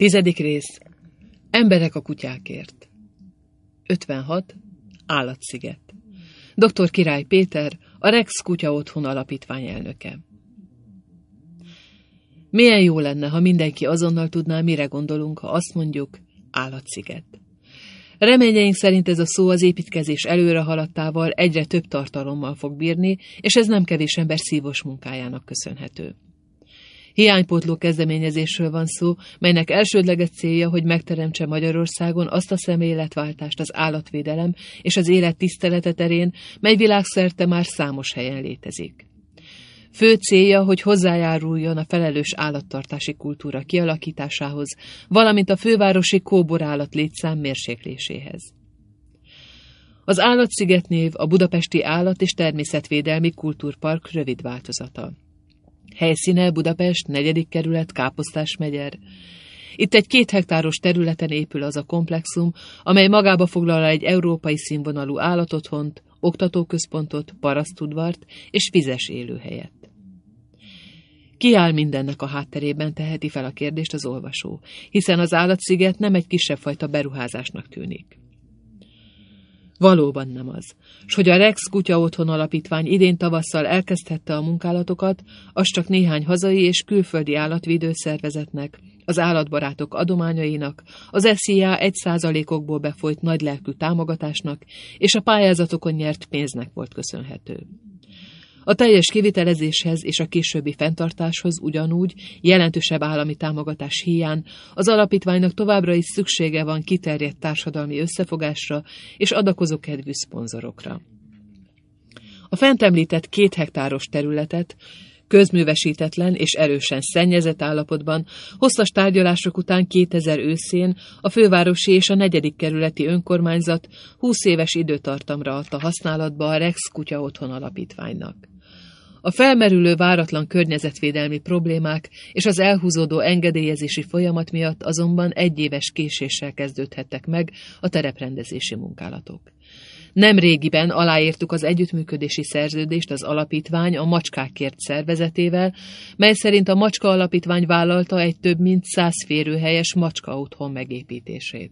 10. rész. Emberek a kutyákért. 56. Állatsziget. Dr. Király Péter, a Rex Kutya Otthon Alapítvány elnöke. Milyen jó lenne, ha mindenki azonnal tudná, mire gondolunk, ha azt mondjuk, állatsziget. Reményeink szerint ez a szó az építkezés előrehaladtával egyre több tartalommal fog bírni, és ez nem kevés ember szívos munkájának köszönhető. Hiánypótló kezdeményezésről van szó, melynek elsődleges célja, hogy megteremtse Magyarországon azt a szemléletváltást az állatvédelem és az élet tisztelete terén, mely világszerte már számos helyen létezik. Fő célja, hogy hozzájáruljon a felelős állattartási kultúra kialakításához, valamint a fővárosi kóborállat létszám mérsékléséhez. Az Állatsziget név a Budapesti Állat- és Természetvédelmi Kultúrpark rövid változata. Helyszíne Budapest, 4. kerület, Káposztásmegyer. Itt egy 2 hektáros területen épül az a komplexum, amely magába foglal egy európai színvonalú állatotthont, oktatóközpontot, parasztudvart és vizes élőhelyet. Ki áll mindennek a hátterében, teheti fel a kérdést az olvasó, hiszen az Állatsziget nem egy kisebb fajta beruházásnak tűnik. Valóban nem az. S hogy a Rex Kutya Otthon Alapítvány idén tavasszal elkezdhette a munkálatokat, az csak néhány hazai és külföldi állatvédőszervezetnek, az állatbarátok adományainak, az SZIA 1%-okból befolyt nagylelkű támogatásnak és a pályázatokon nyert pénznek volt köszönhető. A teljes kivitelezéshez és a későbbi fenntartáshoz ugyanúgy jelentősebb állami támogatás híján az alapítványnak továbbra is szüksége van kiterjedt társadalmi összefogásra és adakozó kedvű szponzorokra. A fent említett 2 hektáros területet közművesítetlen és erősen szennyezett állapotban hosszas tárgyalások után 2000 őszén a fővárosi és a 4. kerületi önkormányzat 20 éves időtartamra adta használatba a Rex Kutya Otthon Alapítványnak. A felmerülő váratlan környezetvédelmi problémák és az elhúzódó engedélyezési folyamat miatt azonban 1 éves késéssel kezdődhettek meg a tereprendezési munkálatok. Nem régiben aláírtuk az együttműködési szerződést az alapítvány a Macskákért szervezetével, mely szerint a Macska Alapítvány vállalta egy több mint 100 férőhelyes macska otthon megépítését.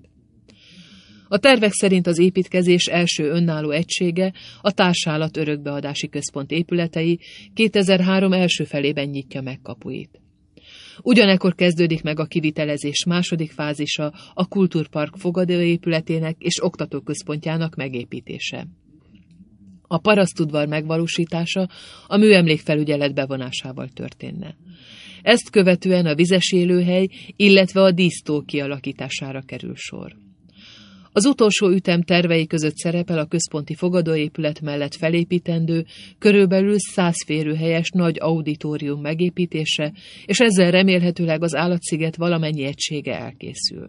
A tervek szerint az építkezés első önálló egysége, a Társállat Örökbeadási Központ épületei 2003 első felében nyitja meg kapuit. Ugyanekkor kezdődik meg a kivitelezés második fázisa, a Kultúrpark fogadóépületének és oktatóközpontjának megépítése. A parasztudvar megvalósítása a műemlékfelügyelet bevonásával történne. Ezt követően a vizes élőhely, illetve a dísztó kialakítására kerül sor. Az utolsó ütem tervei között szerepel a központi fogadóépület mellett felépítendő, körülbelül 100 férőhelyes nagy auditórium megépítése, és ezzel remélhetőleg az Állatsziget valamennyi egysége elkészül.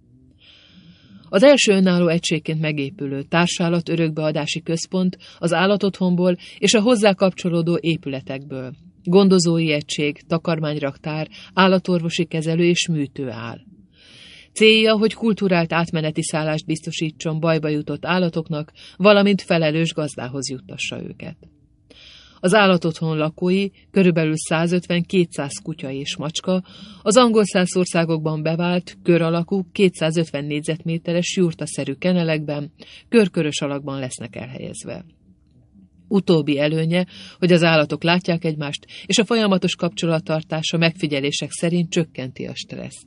Az első önálló egységként megépülő Társállat Örökbeadási Központ az állatotthonból és a hozzá kapcsolódó épületekből, gondozói egység, takarmányraktár, állatorvosi kezelő és műtő áll. Célja, hogy kulturált átmeneti szállást biztosítson bajba jutott állatoknak, valamint felelős gazdához juttassa őket. Az állatotthon lakói, körülbelül 150-200 kutya és macska, az angol száz országokban bevált, kör alakú, 250 négyzetméteres jurtaszerű kenelekben, körkörös alakban lesznek elhelyezve. Utóbbi előnye, hogy az állatok látják egymást, és a folyamatos kapcsolattartás a megfigyelések szerint csökkenti a stresszt.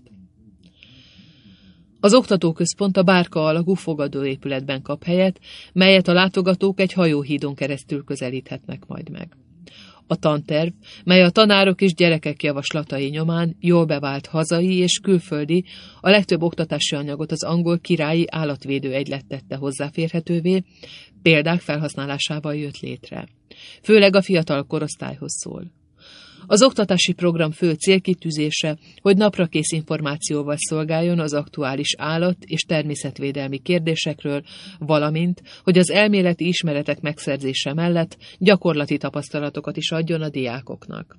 Az oktatóközpont a bárka alakú fogadóépületben kap helyet, melyet a látogatók egy hajóhídon keresztül közelíthetnek majd meg. A tanterv, mely a tanárok és gyerekek javaslatai nyomán jól bevált hazai és külföldi, a legtöbb oktatási anyagot az angol királyi állatvédő egylet tette hozzáférhetővé, példák felhasználásával jött létre. Főleg a fiatal korosztályhoz szól. Az oktatási program fő célkitűzése, hogy naprakész információval szolgáljon az aktuális állat- és természetvédelmi kérdésekről, valamint, hogy az elméleti ismeretek megszerzése mellett gyakorlati tapasztalatokat is adjon a diákoknak.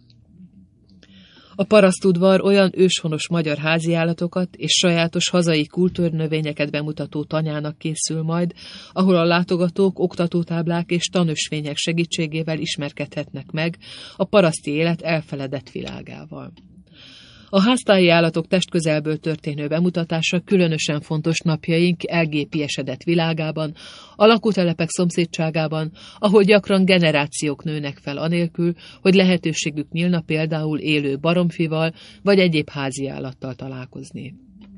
A parasztudvar olyan őshonos magyar háziállatokat és sajátos hazai kultúrnövényeket bemutató tanyának készül majd, ahol a látogatók oktatótáblák és tanösvények segítségével ismerkedhetnek meg a paraszti élet elfeledett világával. A háztáji állatok testközelből történő bemutatása különösen fontos napjaink elgépiesedett világában, a lakótelepek szomszédságában, ahol gyakran generációk nőnek fel anélkül, hogy lehetőségük nyílna például élő baromfival vagy egyéb házi állattal találkozni.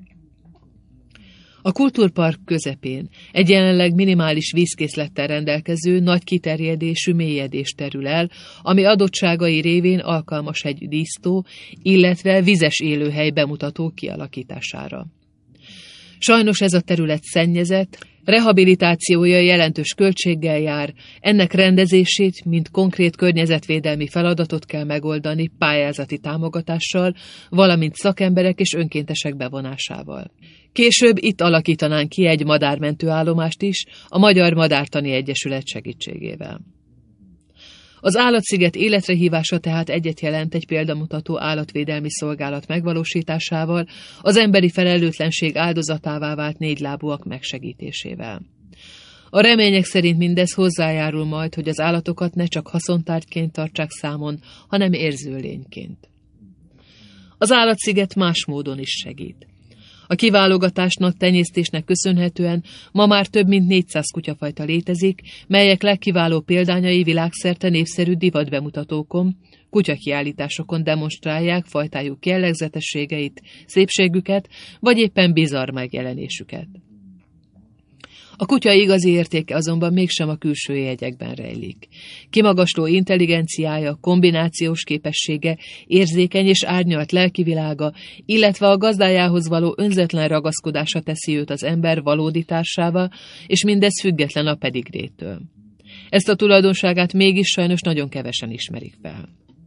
A kultúrpark közepén egy jelenleg minimális vízkészlettel rendelkező, nagy kiterjedésű mélyedés terül el, ami adottságai révén alkalmas egy dísztó, illetve vizes élőhely bemutató kialakítására. Sajnos ez a terület szennyezett, rehabilitációja jelentős költséggel jár, ennek rendezését, mint konkrét környezetvédelmi feladatot kell megoldani pályázati támogatással, valamint szakemberek és önkéntesek bevonásával. Később itt alakítanánk ki egy madármentőállomást is, a Magyar Madártani Egyesület segítségével. Az állatsziget életre hívása tehát egyet jelent egy példamutató állatvédelmi szolgálat megvalósításával, az emberi felelőtlenség áldozatává vált négylábúak megsegítésével. A remények szerint mindez hozzájárul majd, hogy az állatokat ne csak haszontárgyként tartsák számon, hanem érző lényként. Az állatsziget más módon is segít. A kiválogatásnak, tenyésztésnek köszönhetően ma már több mint 400 kutyafajta létezik, melyek legkiváló példányai világszerte népszerű divatbemutatókon, kutyakiállításokon demonstrálják fajtájuk jellegzetességeit, szépségüket, vagy éppen bizarr megjelenésüket. A kutya igazi értéke azonban mégsem a külső jegyekben rejlik. Kimagasló intelligenciája, kombinációs képessége, érzékeny és árnyalt lelkivilága, illetve a gazdájához való önzetlen ragaszkodása teszi őt az ember valódi társává, és mindez független a pedigrétől. Ezt a tulajdonságát mégis sajnos nagyon kevesen ismerik fel.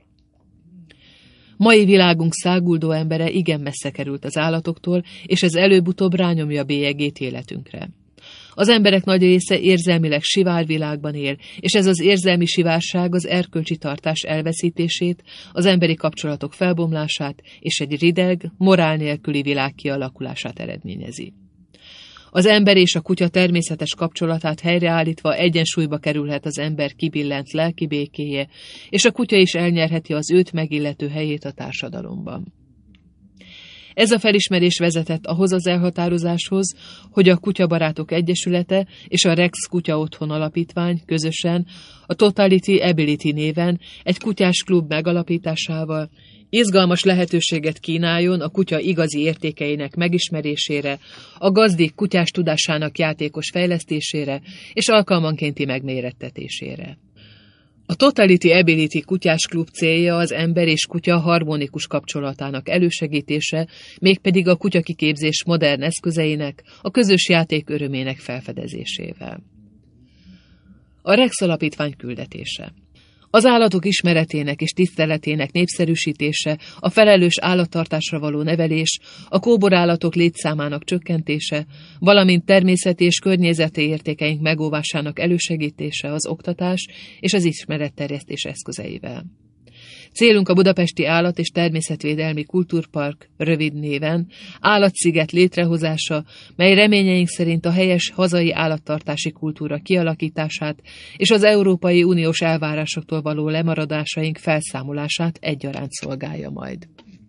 Mai világunk száguldó embere igen messze került az állatoktól, és ez előbb-utóbb rányomja bélyegét életünkre. Az emberek nagy része érzelmileg sivár világban él, és ez az érzelmi sivárság az erkölcsi tartás elveszítését, az emberi kapcsolatok felbomlását és egy rideg, morál nélküli világ kialakulását eredményezi. Az ember és a kutya természetes kapcsolatát helyreállítva egyensúlyba kerülhet az ember kibillent lelki békéje, és a kutya is elnyerheti az őt megillető helyét a társadalomban. Ez a felismerés vezetett ahhoz az elhatározáshoz, hogy a Kutyabarátok Egyesülete és a Rex Kutya Otthon Alapítvány közösen a Totality Ability néven egy kutyás klub megalapításával izgalmas lehetőséget kínáljon a kutya igazi értékeinek megismerésére, a gazdik kutyás tudásának játékos fejlesztésére és alkalmankénti megmérettetésére. A Totality Ability kutyás klub célja az ember és kutya harmonikus kapcsolatának elősegítése, mégpedig a kutyakiképzés modern eszközeinek, a közös játék örömének felfedezésével. A Rex Alapítvány küldetése. Az állatok ismeretének és tiszteletének népszerűsítése, a felelős állattartásra való nevelés, a kóborállatok létszámának csökkentése, valamint természeti és környezeti értékeink megóvásának elősegítése az oktatás és az ismeretterjesztés eszközeivel. Célunk a Budapesti Állat- és Természetvédelmi Kultúrpark, rövid néven, állatsziget létrehozása, mely reményeink szerint a helyes hazai állattartási kultúra kialakítását és az Európai Uniós elvárásoktól való lemaradásaink felszámolását egyaránt szolgálja majd.